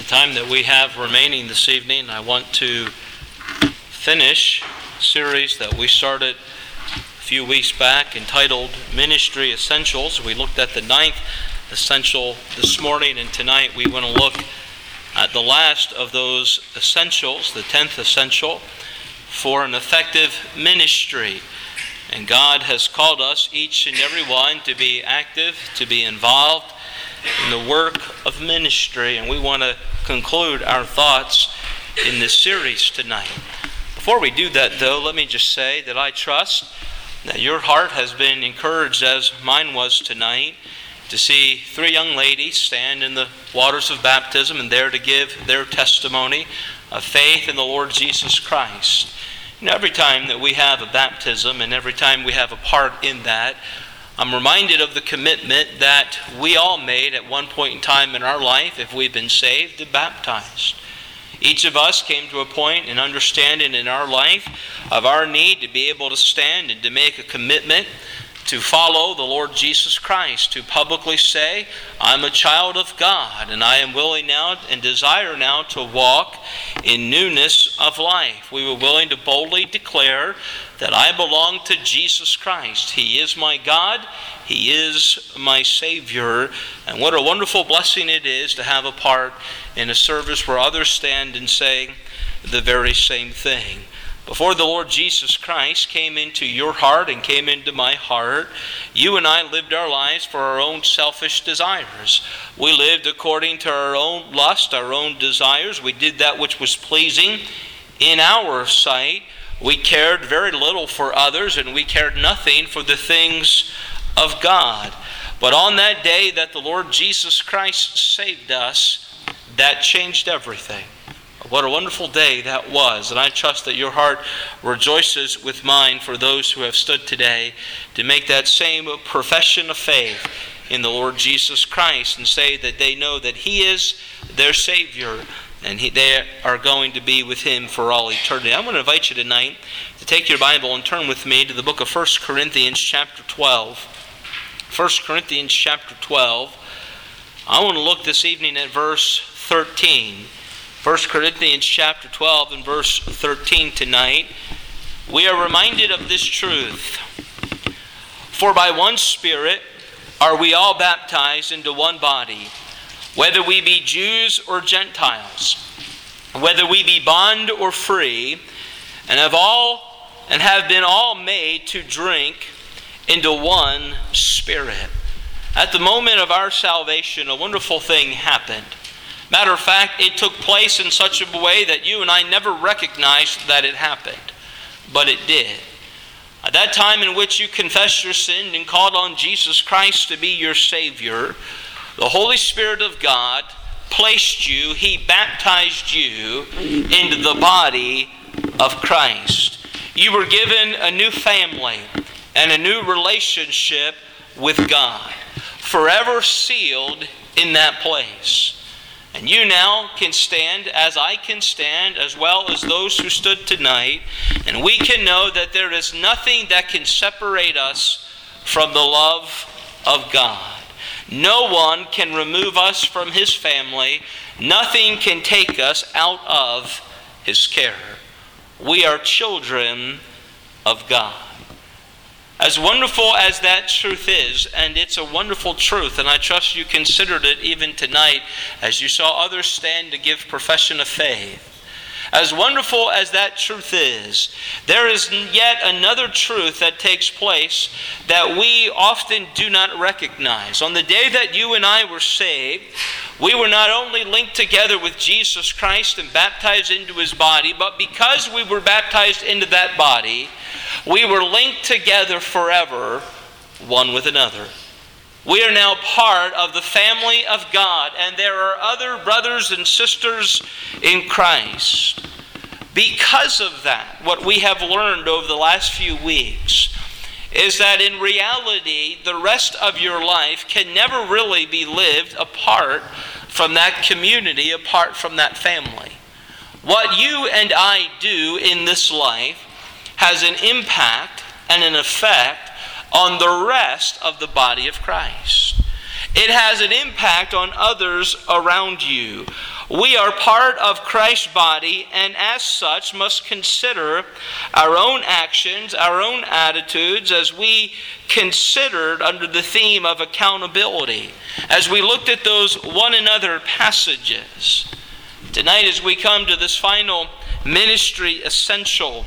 time that we have remaining this evening, I want to finish a series that we started a few weeks back entitled Ministry Essentials. We looked at the 9th essential this morning, and tonight we want to look at the last of those essentials, the 10th essential, for an effective ministry. And God has called us, each and every one, to be active, to be involved in the work of ministry. And we want to conclude our thoughts in this series tonight. Before we do that, though, let me just say that I trust that your heart has been encouraged, as mine was tonight, to see 3 young ladies stand in the waters of baptism and there to give their testimony of faith in the Lord Jesus Christ. You know, every time that we have a baptism and every time we have a part in that, I'm reminded of the commitment that we all made at one point in time in our life, if we've been saved and baptized. Each of us came to a point in understanding in our life of our need to be able to stand and to make a commitment to follow the Lord Jesus Christ, to publicly say, I'm a child of God, and I am willing now and desire now to walk in newness of life. We were willing to boldly declare that I belong to Jesus Christ. He is my God. He is my Savior. And what a wonderful blessing it is to have a part in a service where others stand and say the very same thing. Before the Lord Jesus Christ came into your heart and came into my heart, you and I lived our lives for our own selfish desires. We lived according to our own lust, our own desires. We did that which was pleasing in our sight. We cared very little for others, and we cared nothing for the things of God. But on that day that the Lord Jesus Christ saved us, that changed everything. What a wonderful day that was, and I trust that your heart rejoices with mine for those who have stood today to make that same profession of faith in the Lord Jesus Christ and say that they know that He is their Savior and they are going to be with Him for all eternity. I'm going to invite you tonight to take your Bible and turn with me to the book of 1 Corinthians chapter 12. 1 Corinthians chapter 12. I want to look this evening at verse 13. 1 Corinthians chapter 12 and verse 13 tonight. We are reminded of this truth. For by one Spirit are we all baptized into one body, whether we be Jews or Gentiles, whether we be bond or free, and have been all made to drink into one Spirit. At the moment of our salvation, a wonderful thing happened. Matter of fact, it took place in such a way that you and I never recognized that it happened. But it did. At that time in which you confessed your sin and called on Jesus Christ to be your Savior, the Holy Spirit of God placed you, He baptized you into the body of Christ. You were given a new family and a new relationship with God, forever sealed in that place. And you now can stand, as I can stand, as well as those who stood tonight, and we can know that there is nothing that can separate us from the love of God. No one can remove us from His family. Nothing can take us out of His care. We are children of God. As wonderful as that truth is, and it's a wonderful truth, and I trust you considered it even tonight as you saw others stand to give profession of faith. As wonderful as that truth is, there is yet another truth that takes place that we often do not recognize. On the day that you and I were saved, we were not only linked together with Jesus Christ and baptized into His body, but because we were baptized into that body, we were linked together forever, one with another. We are now part of the family of God, and there are other brothers and sisters in Christ. Because of that, what we have learned over the last few weeks is that in reality, the rest of your life can never really be lived apart from that community, apart from that family. What you and I do in this life has an impact and an effect on the rest of the body of Christ. It has an impact on others around you. We are part of Christ's body, and as such must consider our own actions, our own attitudes, as we considered under the theme of accountability, as we looked at those one another passages. Tonight, as we come to this final ministry essential,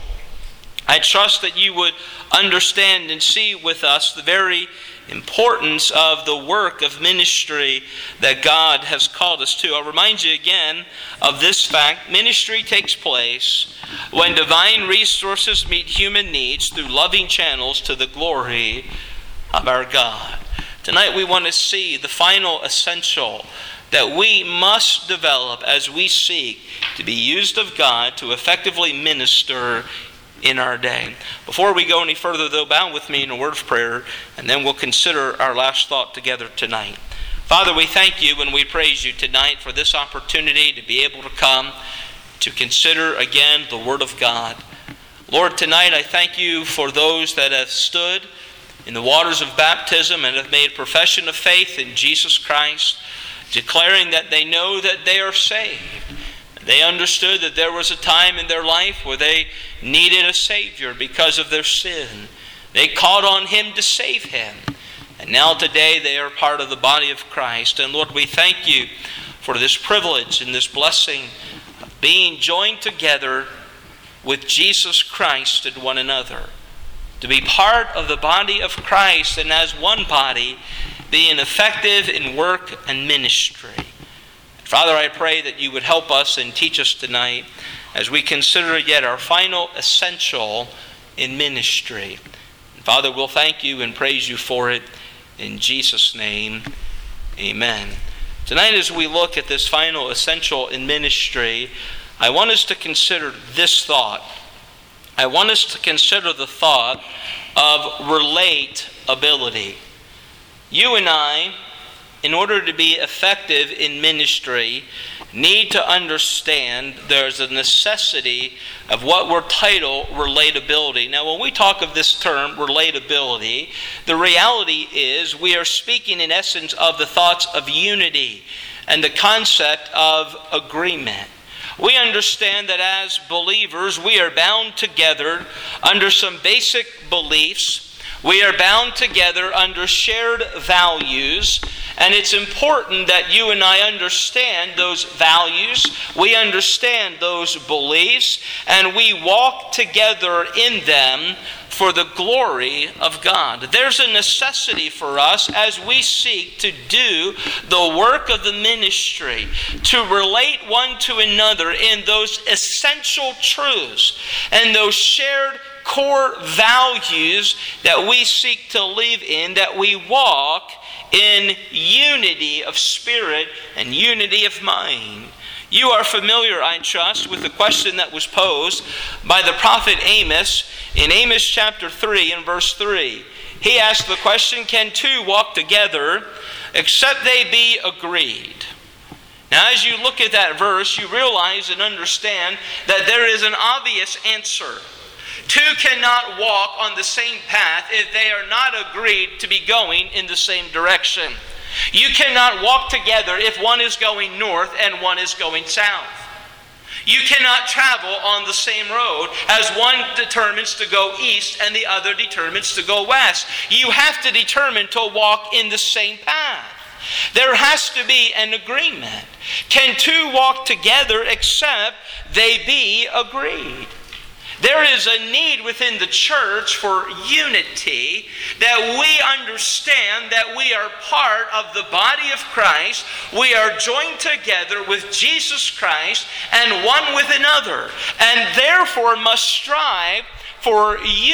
I trust that you would understand and see with us the very importance of the work of ministry that God has called us to. I'll remind you again of this fact. Ministry takes place when divine resources meet human needs through loving channels to the glory of our God. Tonight we want to see the final essential that we must develop as we seek to be used of God to effectively minister in our day. Before we go any further, though, bow with me in a word of prayer, and then we'll consider our last thought together tonight. Father, we thank you and we praise you tonight for this opportunity to be able to come to consider again the Word of God. Lord, tonight I thank you for those that have stood in the waters of baptism and have made profession of faith in Jesus Christ, declaring that they know that they are saved. They understood that there was a time in their life where they needed a Savior because of their sin. They called on Him to save Him. And now today they are part of the body of Christ. And Lord, we thank you for this privilege and this blessing of being joined together with Jesus Christ and one another. To be part of the body of Christ and as one body being effective in work and ministry. Father, I pray that you would help us and teach us tonight as we consider yet our final essential in ministry. And Father, we'll thank you and praise you for it in Jesus' name. Amen. Tonight as we look at this final essential in ministry, I want us to consider this thought. I want us to consider the thought of relatability. You and I, in order to be effective in ministry, need to understand there's a necessity of what we're titled relatability. Now, when we talk of this term, relatability, the reality is we are speaking in essence of the thoughts of unity and the concept of agreement. We understand that as believers, we are bound together under some basic beliefs. We are bound together under shared values, and it's important that you and I understand those values, we understand those beliefs, and we walk together in them for the glory of God. There's a necessity for us as we seek to do the work of the ministry, to relate one to another in those essential truths and those shared core values that we seek to live in, that we walk in unity of spirit and unity of mind. You are familiar, I trust, with the question that was posed by the prophet Amos in Amos chapter 3 and verse 3. He asked the question, can two walk together except they be agreed? Now, as you look at that verse, you realize and understand that there is an obvious answer. Two cannot walk on the same path if they are not agreed to be going in the same direction. You cannot walk together if one is going north and one is going south. You cannot travel on the same road as one determines to go east and the other determines to go west. You have to determine to walk in the same path. There has to be an agreement. Can two walk together except they be agreed? There is a need within the church for unity, that we understand that we are part of the body of Christ. We are joined together with Jesus Christ and one with another, and therefore must strive for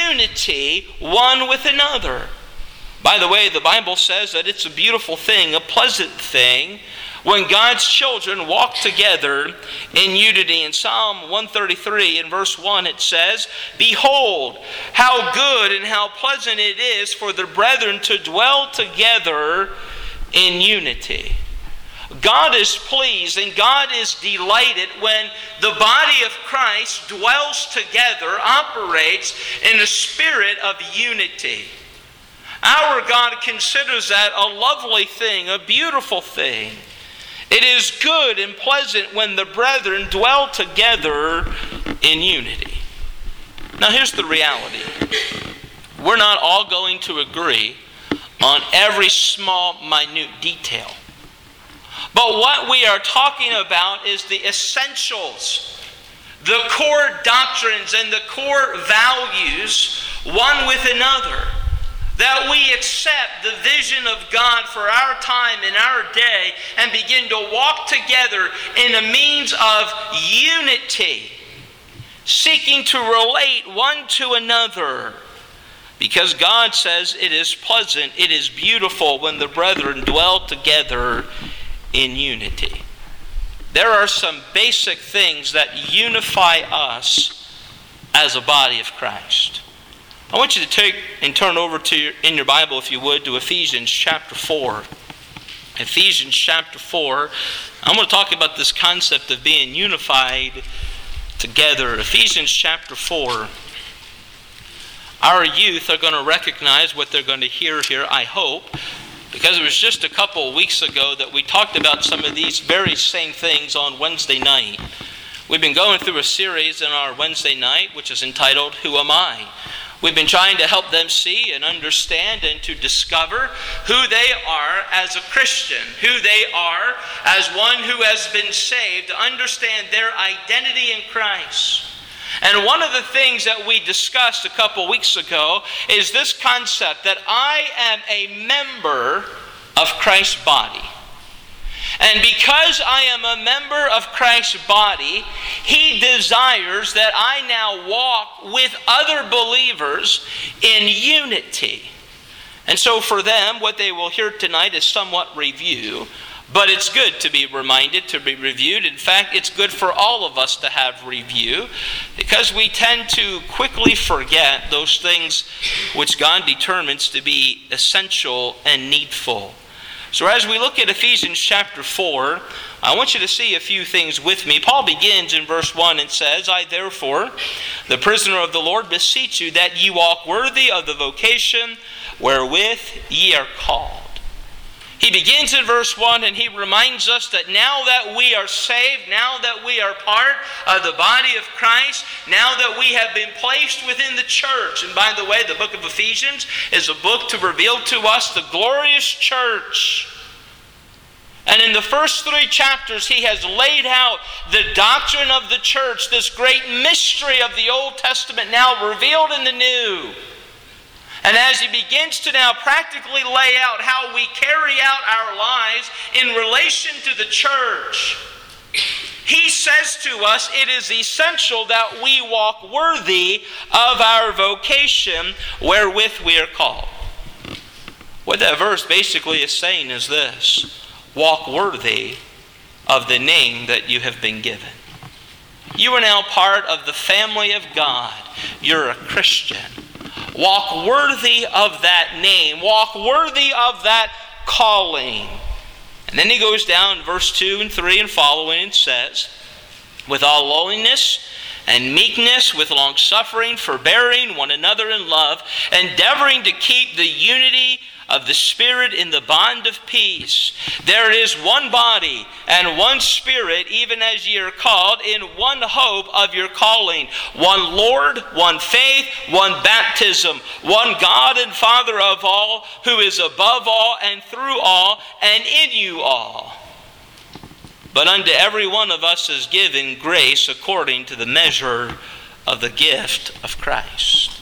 unity one with another. By the way, the Bible says that it's a beautiful thing, a pleasant thing, when God's children walk together in unity. In Psalm 133 in verse 1 it says, "Behold, how good and how pleasant it is for the brethren to dwell together in unity." God is pleased and God is delighted when the body of Christ dwells together, operates in a spirit of unity. Our God considers that a lovely thing, a beautiful thing. It is good and pleasant when the brethren dwell together in unity. Now here's the reality. We're not all going to agree on every small, minute detail. But what we are talking about is the essentials, the core doctrines and the core values, one with another. That we accept the vision of God for our time and our day and begin to walk together in a means of unity, seeking to relate one to another. Because God says it is pleasant, it is beautiful when the brethren dwell together in unity. There are some basic things that unify us as a body of Christ. I want you to take and turn over in your Bible, if you would, to Ephesians chapter 4. Ephesians chapter 4. I'm going to talk about this concept of being unified together. Ephesians chapter 4. Our youth are going to recognize what they're going to hear here, I hope, because it was just a couple of weeks ago that we talked about some of these very same things on Wednesday night. We've been going through a series in our Wednesday night, which is entitled, Who Am I? We've been trying to help them see and understand and to discover who they are as a Christian, who they are as one who has been saved, to understand their identity in Christ. And one of the things that we discussed a couple weeks ago is this concept that I am a member of Christ's body. And because I am a member of Christ's body, He desires that I now walk with other believers in unity. And so for them, what they will hear tonight is somewhat review. But it's good to be reminded, to be reviewed. In fact, it's good for all of us to have review, because we tend to quickly forget those things which God determines to be essential and needful. So as we look at Ephesians chapter 4, I want you to see a few things with me. Paul begins in verse 1 and says, I therefore, the prisoner of the Lord, beseech you that ye walk worthy of the vocation wherewith ye are called. He begins in verse 1 and he reminds us that now that we are saved, now that we are part of the body of Christ, now that we have been placed within the church. And by the way, the book of Ephesians is a book to reveal to us the glorious church. And in the first 3 chapters, he has laid out the doctrine of the church, this great mystery of the Old Testament now revealed in the New. And as he begins to now practically lay out how we carry out our lives in relation to the church, he says to us it is essential that we walk worthy of our vocation wherewith we are called. What that verse basically is saying is this: walk worthy of the name that you have been given. You are now part of the family of God. You're a Christian. Walk worthy of that name. Walk worthy of that calling. And then he goes down in verse 2 and 3 and following and says, with all lowliness and meekness, with long-suffering, forbearing one another in love, endeavoring to keep the unity of the Spirit in the bond of peace. There is one body and one Spirit, even as ye are called, in one hope of your calling. One Lord, one faith, one baptism, one God and Father of all, who is above all and through all and in you all. But unto every one of us is given grace according to the measure of the gift of Christ.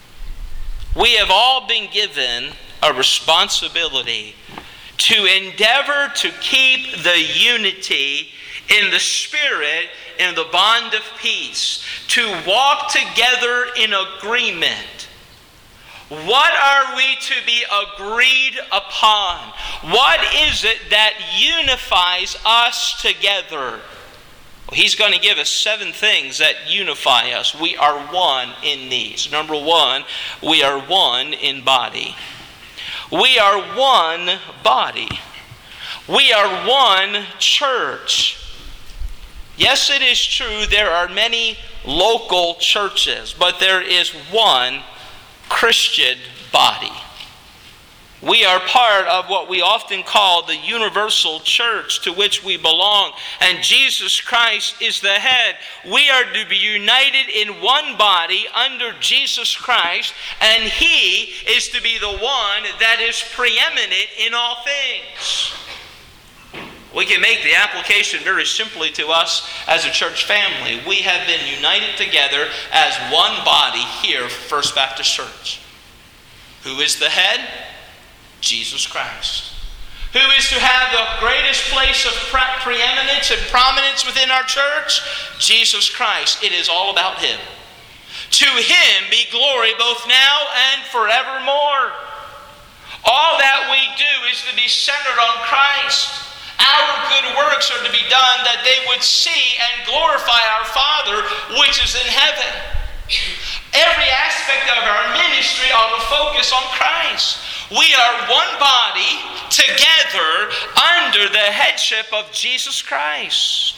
We have all been given a responsibility to endeavor to keep the unity in the Spirit, in the bond of peace, to walk together in agreement. What are we to be agreed upon? What is it that unifies us together? Well, he's going to give us 7 things that unify us. We are one in these. Number 1, we are one in body. We are one body. We are one church. Yes, it is true there are many local churches, but there is one Christian body. We are part of what we often call the universal church to which we belong, and Jesus Christ is the head. We are to be united in one body under Jesus Christ, and He is to be the one that is preeminent in all things. We can make the application very simply to us as a church family. We have been united together as one body here, First Baptist Church. Who is the head? Jesus Christ. Who is to have the greatest place of preeminence and prominence within our church? Jesus Christ. It is all about Him. To Him be glory both now and forevermore. All that we do is to be centered on Christ. Our good works are to be done that they would see and glorify our Father which is in heaven. Every aspect of our ministry ought to focus on Christ. We are one body together under the headship of Jesus Christ.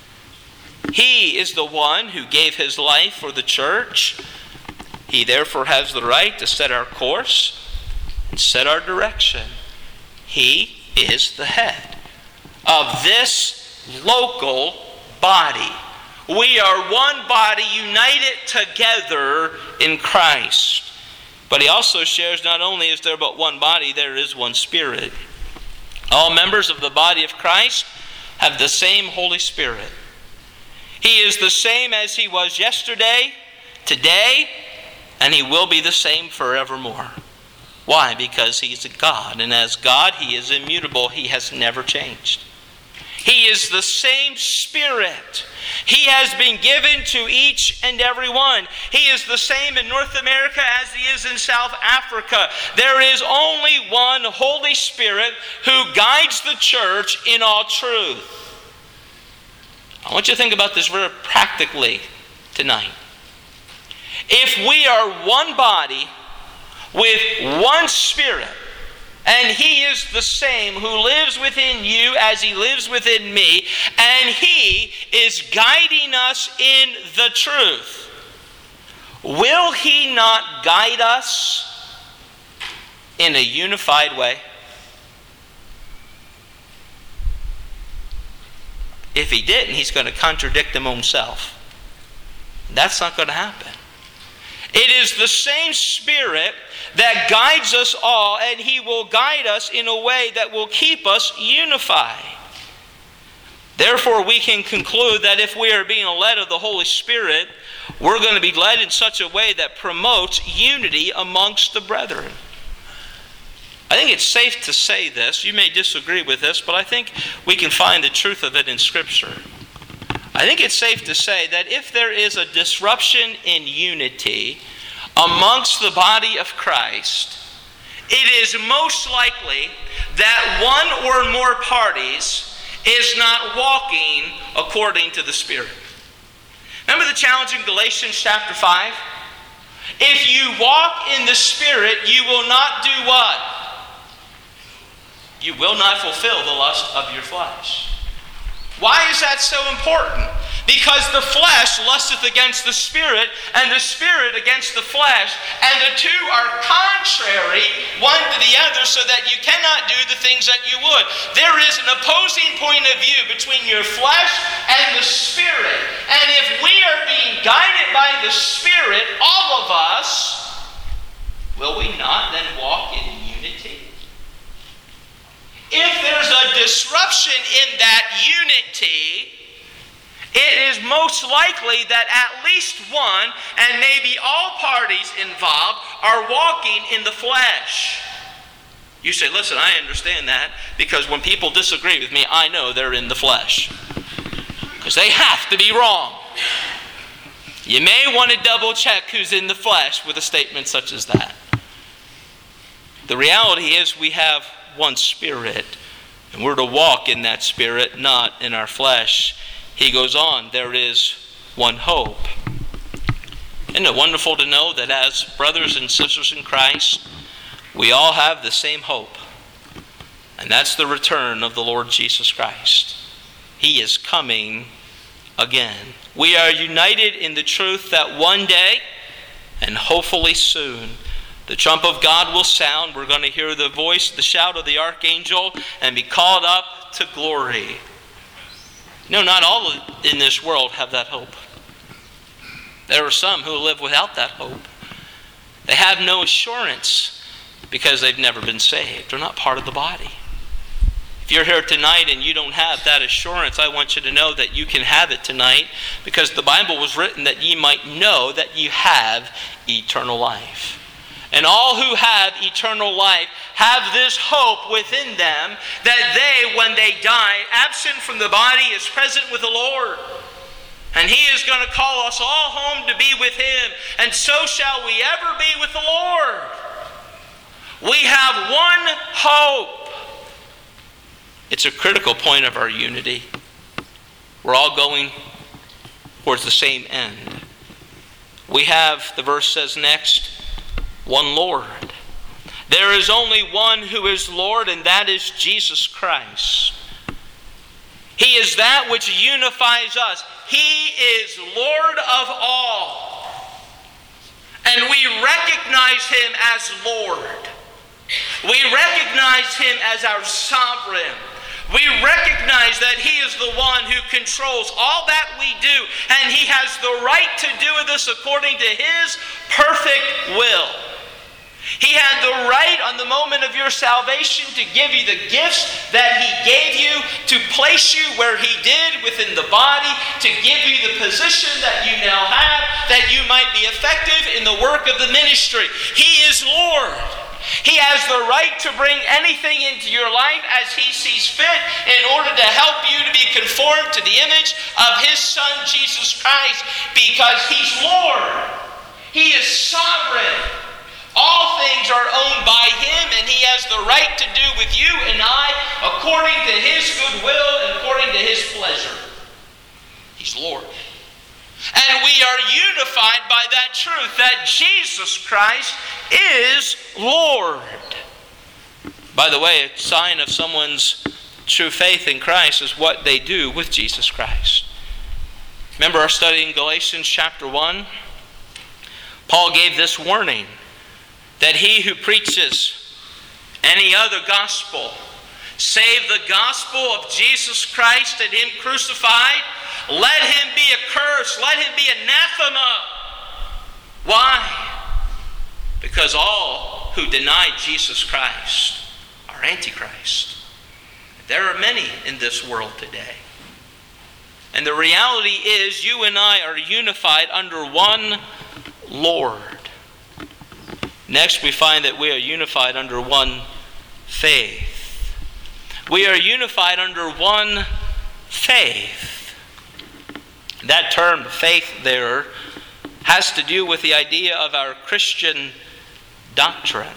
He is the one who gave His life for the church. He therefore has the right to set our course and set our direction. He is the head of this local body. We are one body united together in Christ. But He also shares, not only is there but one body, there is one Spirit. All members of the body of Christ have the same Holy Spirit. He is the same as He was yesterday, today, and He will be the same forevermore. Why? Because He's a God, and as God He is immutable. He has never changed. He is the same Spirit. He has been given to each and every one. He is the same in North America as He is in South Africa. There is only one Holy Spirit who guides the church in all truth. I want you to think about this very practically tonight. If we are one body with one Spirit, and He is the same who lives within you as He lives within me, and He is guiding us in the truth, will He not guide us in a unified way? If He didn't, He's going to contradict Him Himself. That's not going to happen. It is the same Spirit that guides us all, and He will guide us in a way that will keep us unified. Therefore, we can conclude that if we are being led of the Holy Spirit, we're going to be led in such a way that promotes unity amongst the brethren. I think it's safe to say this. You may disagree with this, but I think we can find the truth of it in Scripture. I think it's safe to say that if there is a disruption in unity amongst the body of Christ, it is most likely that one or more parties is not walking according to the Spirit. Remember the challenge in Galatians chapter 5? If you walk in the Spirit, you will not do what? You will not fulfill the lust of your flesh. Why is that so important? Because the flesh lusteth against the Spirit, and the Spirit against the flesh, and the two are contrary one to the other, so that you cannot do the things that you would. There is an opposing point of view between your flesh and the Spirit. And if we are being guided by the Spirit, all of us, will we not then walk in unity? If there's a disruption in that unity, it is most likely that at least one, and maybe all parties involved, are walking in the flesh. You say, listen, I understand that, because when people disagree with me, I know they're in the flesh. Because they have to be wrong. You may want to double check who's in the flesh with a statement such as that. The reality is we have one Spirit, and we're to walk in that Spirit, not in our flesh. He goes on, there is one hope. Isn't it wonderful to know that as brothers and sisters in Christ, we all have the same hope, and that's the return of the Lord Jesus Christ. He is coming again. We are united in the truth that one day, and hopefully soon, The trump of God will sound. We're going to hear the voice, the shout of the archangel, and be called up to glory. No, not all in this world have that hope. There are some who live without that hope. They have no assurance because they've never been saved. They're not part of the body. If you're here tonight and you don't have that assurance, I want you to know that you can have it tonight, because the Bible was written that ye might know that you have eternal life. And all who have eternal life have this hope within them, that they, when they die, absent from the body, is present with the Lord. And He is going to call us all home to be with Him. And so shall we ever be with the Lord. We have one hope. It's a critical point of our unity. We're all going towards the same end. We have, the verse says next, one Lord. There is only one who is Lord, and that is Jesus Christ. He is that which unifies us. He is Lord of all. And we recognize Him as Lord. We recognize Him as our sovereign. We recognize that He is the one who controls all that we do, and He has the right to do this according to His perfect will. He had the right on the moment of your salvation to give you the gifts that He gave you, to place you where He did within the body, to give you the position that you now have, that you might be effective in the work of the ministry. He is Lord. He has the right to bring anything into your life as He sees fit in order to help you to be conformed to the image of His Son, Jesus Christ, because He's Lord. He is sovereign. All things are owned by Him, and He has the right to do with you and I according to His good will and according to His pleasure. He's Lord. And we are unified by that truth that Jesus Christ is Lord. By the way, a sign of someone's true faith in Christ is what they do with Jesus Christ. Remember our study in Galatians chapter 1? Paul gave this warning, that he who preaches any other gospel, save the gospel of Jesus Christ and Him crucified, let him be accursed, let him be anathema. Why? Because all who deny Jesus Christ are Antichrist. There are many in this world today. And the reality is, you and I are unified under one Lord. Next, we find that we are unified under one faith. We are unified under one faith. That term, faith, there, has to do with the idea of our Christian doctrine.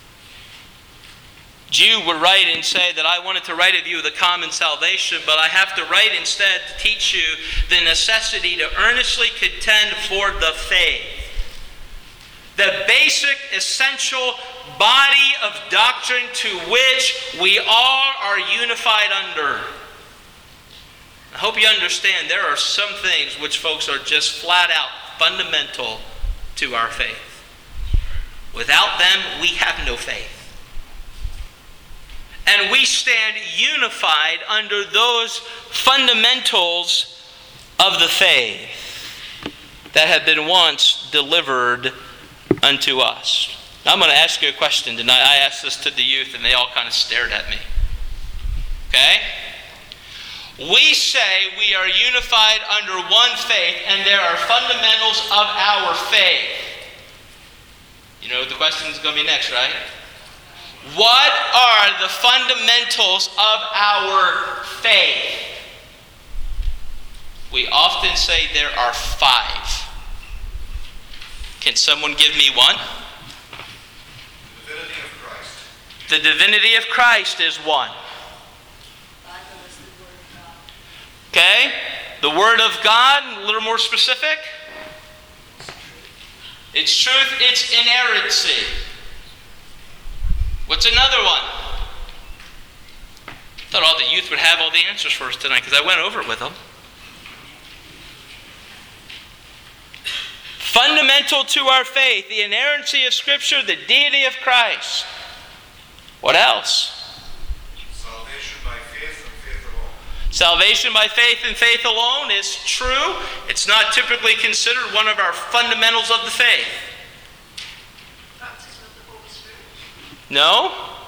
Jude would write and say that I wanted to write of you the common salvation, but I have to write instead to teach you the necessity to earnestly contend for the faith. The basic, essential body of doctrine to which we all are unified under. I hope you understand there are some things which folks are just flat out fundamental to our faith. Without them, we have no faith. And we stand unified under those fundamentals of the faith that have been once delivered unto us. Now, I'm going to ask you a question tonight. I asked this to the youth and they all kind of stared at me. Okay? We say we are unified under one faith, and there are fundamentals of our faith. You know what the question is going to be next, right? What are the fundamentals of our faith? We often say there are 5. Can someone give me one? The divinity of Christ. The divinity of Christ is one. Okay? The Word of God, a little more specific. It's truth, it's inerrancy. What's another one? I thought all the youth would have all the answers for us tonight because I went over it with them. Fundamental fundamental to our faith. The inerrancy of Scripture, the deity of Christ. What else? Salvation by faith and faith alone. Salvation by faith and faith alone is true. It's not typically considered one of our fundamentals of the faith. Baptism of the Holy Spirit. No?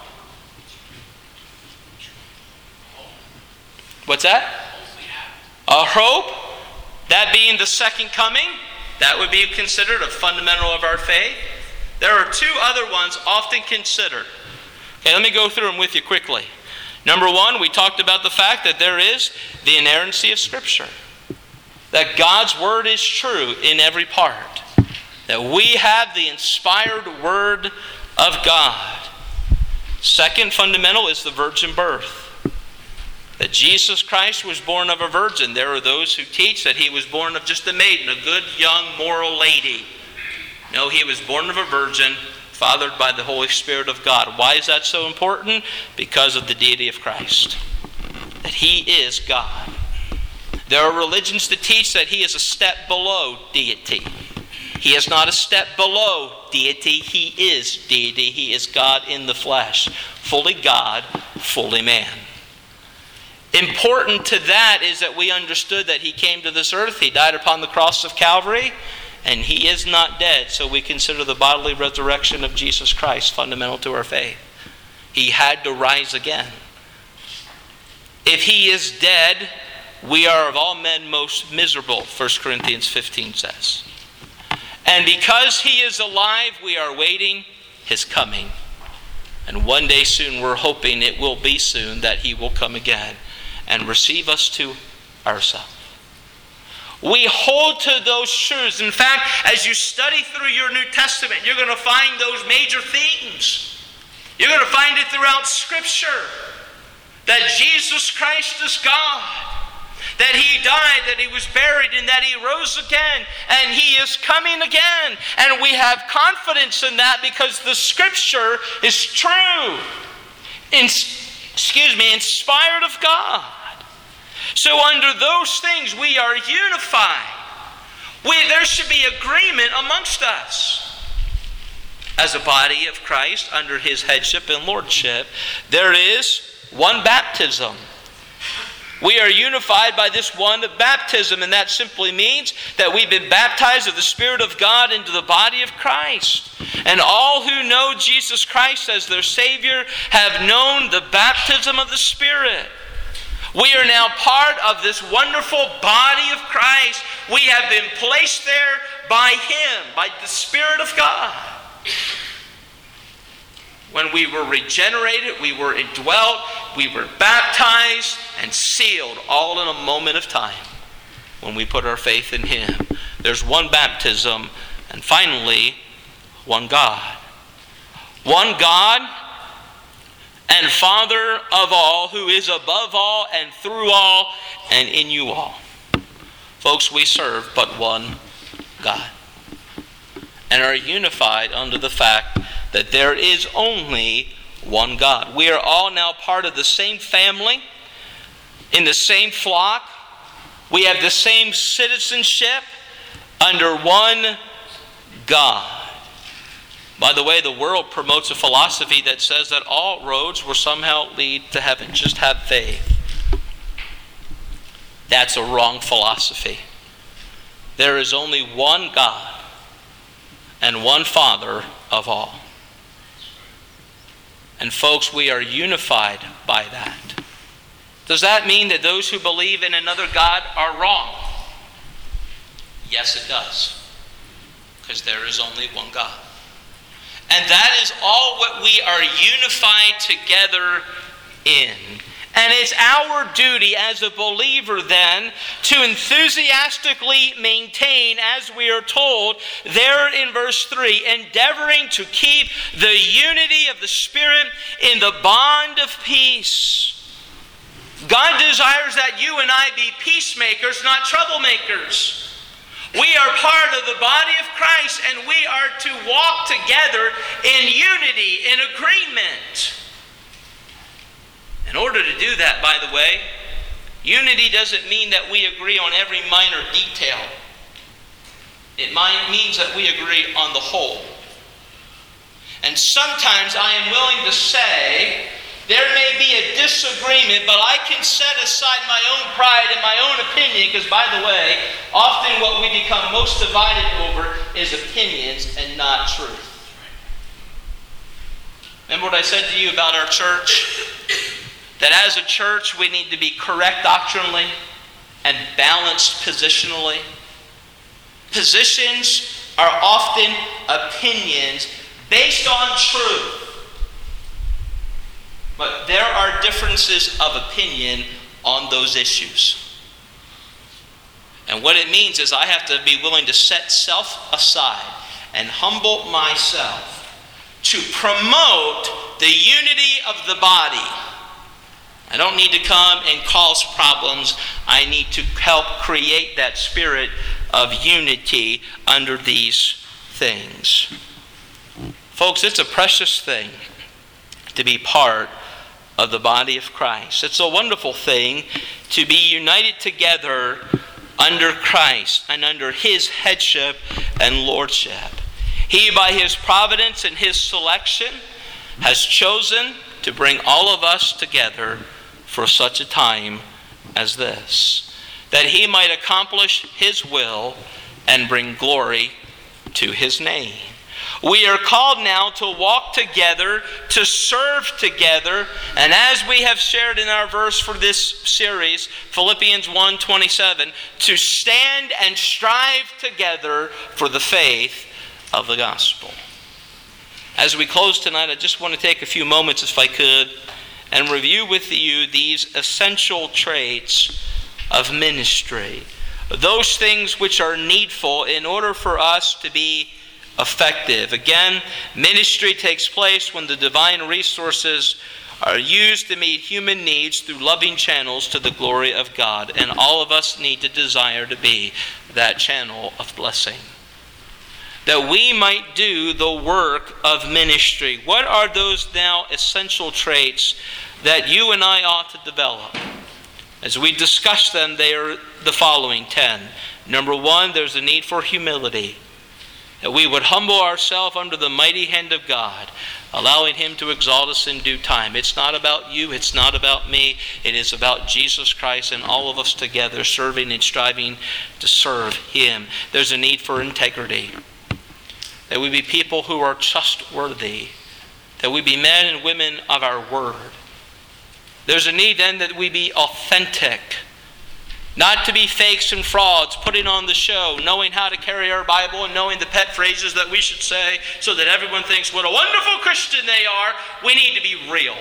What's that? A hope. That being the second coming. That would be considered a fundamental of our faith. There are two other ones often considered. Okay, let me go through them with you quickly. Number one, we talked about the fact that there is the inerrancy of Scripture. That God's Word is true in every part. That we have the inspired Word of God. Second fundamental is the virgin birth. That Jesus Christ was born of a virgin. There are those who teach that he was born of just a maiden, a good, young, moral lady. No, he was born of a virgin, fathered by the Holy Spirit of God. Why is that so important? Because of the deity of Christ. That he is God. There are religions that teach that he is a step below deity. He is not a step below deity. He is deity. He is God in the flesh. Fully God, fully man. Important to that is that we understood that he came to this earth. He died upon the cross of Calvary. And he is not dead. So we consider the bodily resurrection of Jesus Christ fundamental to our faith. He had to rise again. If he is dead, we are of all men most miserable, 1 Corinthians 15 says. And because he is alive, we are waiting his coming. And one day soon, we're hoping it will be soon, that he will come again and receive us to ourselves. We hold to those truths. In fact, as you study through your New Testament, you're going to find those major themes. You're going to find it throughout Scripture. That Jesus Christ is God. That he died, that he was buried, and that he rose again. And he is coming again. And we have confidence in that because the Scripture is true. Inspired of God. So under those things we are unified. There should be agreement amongst us. As a body of Christ under his headship and lordship, there is one baptism. We are unified by this one baptism, and that simply means that we've been baptized of the Spirit of God into the body of Christ. And all who know Jesus Christ as their Savior have known the baptism of the Spirit. We are now part of this wonderful body of Christ. We have been placed there by him, by the Spirit of God. When we were regenerated, we were indwelt, we were baptized and sealed, all in a moment of time when we put our faith in him. There's one baptism, and finally, one God. One God and Father of all, who is above all and through all and in you all. Folks, we serve but one God and are unified under the fact that there is only one God. We are all now part of the same family, in the same flock. We have the same citizenship under one God. By the way, the world promotes a philosophy that says that all roads will somehow lead to heaven. Just have faith. That's a wrong philosophy. There is only one God and one Father of all. And folks, we are unified by that. Does that mean that those who believe in another God are wrong? Yes, it does. Because there is only one God. And that is all what we are unified together in. And it's our duty as a believer then to enthusiastically maintain, as we are told there in verse 3, endeavoring to keep the unity of the Spirit in the bond of peace. God desires that you and I be peacemakers, not troublemakers. We are part of the body of Christ, and we are to walk together in unity, in agreement. In order to do that, by the way, unity doesn't mean that we agree on every minor detail. It means that we agree on the whole. And sometimes I am willing to say, there may be a disagreement, but I can set aside my own pride and my own opinion, because, by the way, often what we become most divided over is opinions and not truth. Remember what I said to you about our church? That as a church we need to be correct doctrinally and balanced positionally. Positions are often opinions based on truth. But there are differences of opinion on those issues. And what it means is I have to be willing to set self aside and humble myself to promote the unity of the body. I don't need to come and cause problems. I need to help create that spirit of unity under these things. Folks, it's a precious thing to be part of the body of Christ. It's a wonderful thing to be united together under Christ and under His headship and lordship. He, by His providence and His selection, has chosen to bring all of us together for such a time as this, that He might accomplish His will and bring glory to His name. We are called now to walk together, to serve together, and as we have shared in our verse for this series, Philippians 1:27, to stand and strive together for the faith of the gospel. As we close tonight, I just want to take a few moments, if I could, and review with you these essential traits of ministry. Those things which are needful in order for us to be effective. Again, ministry takes place when the divine resources are used to meet human needs through loving channels to the glory of God. And all of us need to desire to be that channel of blessing, that we might do the work of ministry. What are those now essential traits that you and I ought to develop? As we discuss them, they are the following 10. Number 1, there's a need for humility. That we would humble ourselves under the mighty hand of God, allowing Him to exalt us in due time. It's not about you, it's not about me. It is about Jesus Christ and all of us together serving and striving to serve Him. There's a need for integrity. That we be people who are trustworthy. That we be men and women of our word. There's a need then that we be authentic. Not to be fakes and frauds, putting on the show, knowing how to carry our Bible and knowing the pet phrases that we should say so that everyone thinks what a wonderful Christian they are. We need to be real.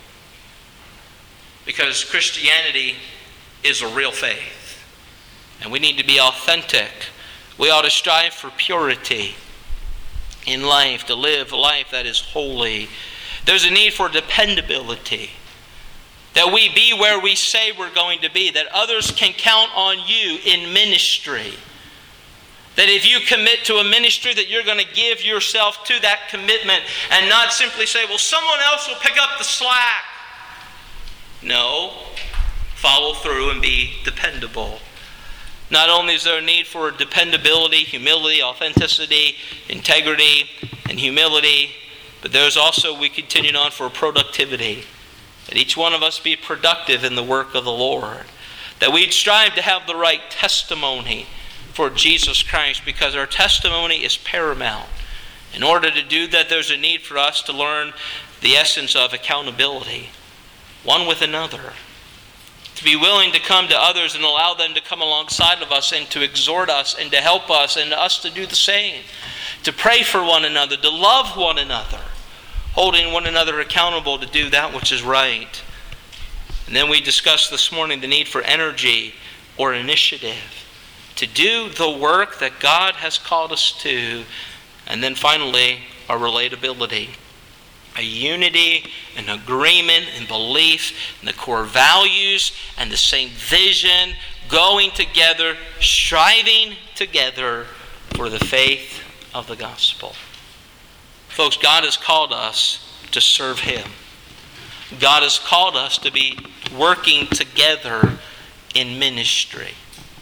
Because Christianity is a real faith. And we need to be authentic. We ought to strive for purity in life, to live a life that is holy. There's a need for dependability. That we be where we say we're going to be. That others can count on you in ministry. That if you commit to a ministry, that you're going to give yourself to that commitment and not simply say, well, someone else will pick up the slack. No. Follow through and be dependable. Not only is there a need for dependability, humility, authenticity, integrity, and humility, but there's also, we continue on, for productivity. That each one of us be productive in the work of the Lord. That we'd strive to have the right testimony for Jesus Christ, because our testimony is paramount. In order to do that, there's a need for us to learn the essence of accountability, one with another. To be willing to come to others and allow them to come alongside of us and to exhort us and to help us and us to do the same. To pray for one another, to love one another, holding one another accountable to do that which is right. And then we discussed this morning the need for energy or initiative to do the work that God has called us to. And then finally, our relatability. A unity, an agreement, and belief in the core values and the same vision, going together, striving together for the faith of the gospel. Folks, God has called us to serve Him. God has called us to be working together in ministry.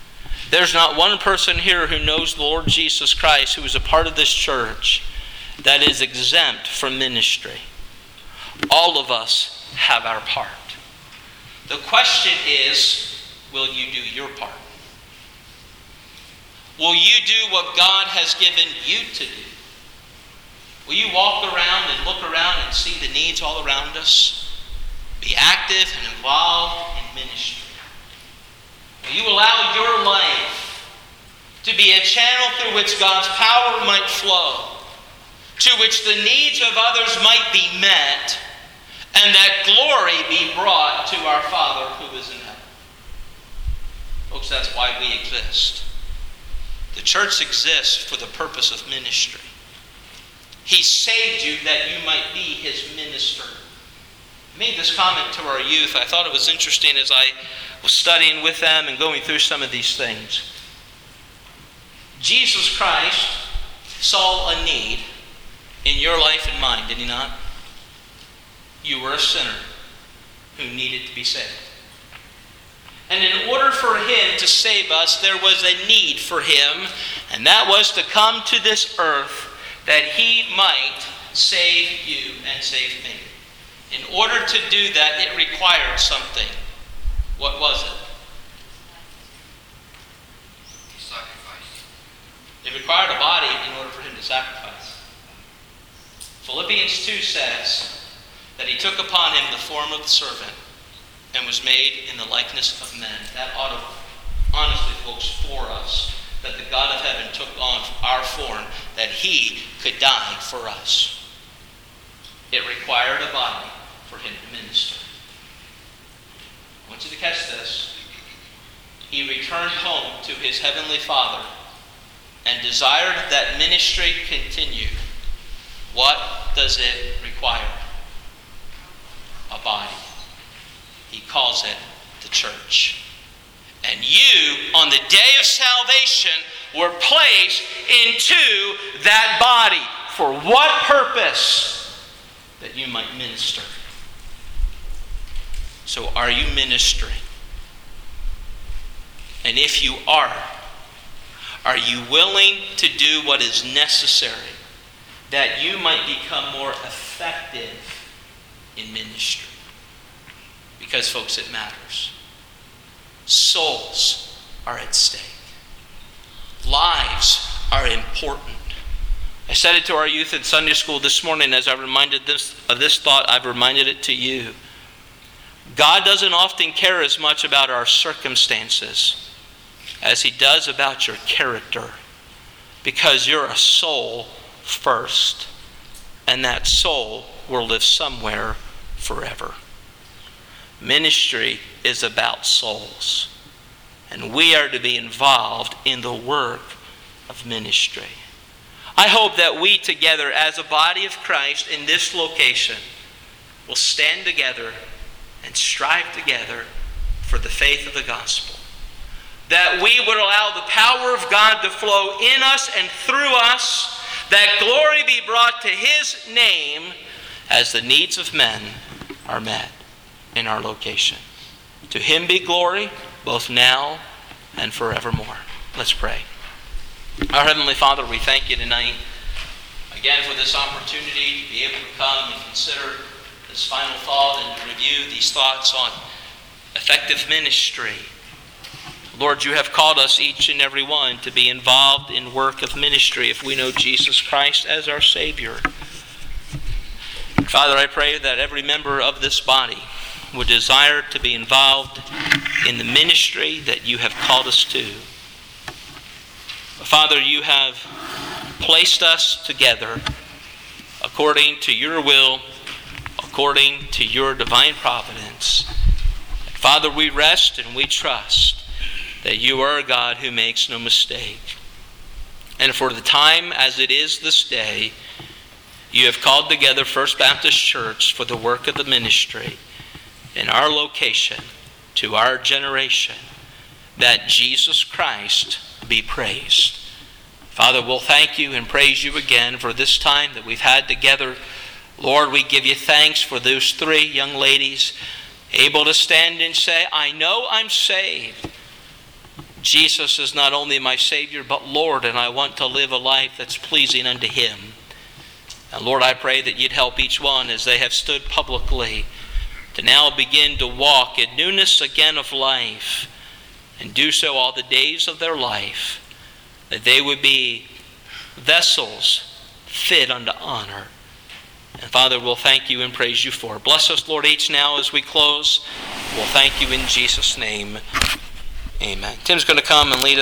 There's not one person here who knows the Lord Jesus Christ, who is a part of this church, that is exempt from ministry. All of us have our part. The question is, will you do your part? Will you do what God has given you to do? Will you walk around and look around and see the needs all around us? Be active and involved in ministry. Will you allow your life to be a channel through which God's power might flow, to which the needs of others might be met, and that glory be brought to our Father who is in heaven? Folks, that's why we exist. The church exists for the purpose of ministry. He saved you that you might be His minister. I made this comment to our youth. I thought it was interesting as I was studying with them and going through some of these things. Jesus Christ saw a need in your life and mine, did He not? You were a sinner who needed to be saved. And in order for Him to save us, there was a need for Him, and that was to come to this earth that He might save you and save me. In order to do that, it required something. What was it? Sacrifice. It required a body in order for Him to sacrifice. Philippians 2 says that He took upon Him the form of the servant and was made in the likeness of men. That ought to, honestly, folks, for us, that the God of heaven took on our form, that He could die for us. It required a body for Him to minister. I want you to catch this. He returned home to His heavenly Father and desired that ministry continue. What does it require? A body. He calls it the church. And you, on the day of salvation, were placed into that body. For what purpose? That you might minister. So are you ministering? And if you are you willing to do what is necessary that you might become more effective in ministry? Because, folks, it matters. Souls are at stake. Lives are important. I said it to our youth in Sunday school this morning as I reminded of this thought. I've reminded it to you. God doesn't often care as much about our circumstances as He does about your character, because you're a soul first, and that soul will live somewhere forever. Ministry is about souls, and we are to be involved in the work of ministry. I hope that we together as a body of Christ in this location will stand together and strive together for the faith of the gospel. That we would allow the power of God to flow in us and through us, that glory be brought to His name as the needs of men are met in our location. To Him be glory, both now and forevermore. Let's pray. Our Heavenly Father, we thank You tonight again for this opportunity to be able to come and consider this final thought and to review these thoughts on effective ministry. Lord, You have called us each and every one to be involved in work of ministry if we know Jesus Christ as our Savior. Father, I pray that every member of this body would desire to be involved in the ministry that You have called us to. Father, You have placed us together according to Your will, according to Your divine providence. And Father, we rest and we trust that You are a God who makes no mistake. And for the time as it is this day, You have called together First Baptist Church for the work of the ministry in our location, to our generation, that Jesus Christ be praised. Father, we'll thank You and praise You again for this time that we've had together. Lord, we give You thanks for those 3 young ladies able to stand and say, I know I'm saved Jesus is not only my Savior, but Lord, and I want to live a life that's pleasing unto Him. And Lord, I pray that you'd help each one as they have stood publicly to now begin to walk in newness again of life, and do so all the days of their life, that they would be vessels fit unto honor. And Father, we'll thank you and praise you for it. Bless us, Lord, each now as we close. We'll thank you in Jesus' name. Amen. Tim's going to come and lead us.